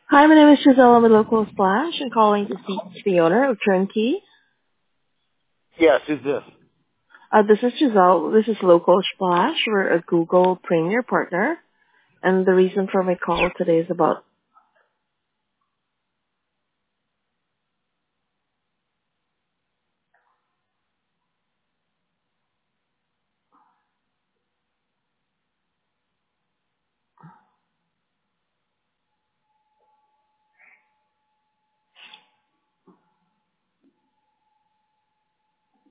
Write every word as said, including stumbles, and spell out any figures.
Hi, my name is Giselle. I'm with Local Splash. I'm calling to speak to the owner of Turnkey. Yes, who's this? Uh, this is Giselle. This is Local Splash. We're a Google Premier partner. And the reason for my call today is about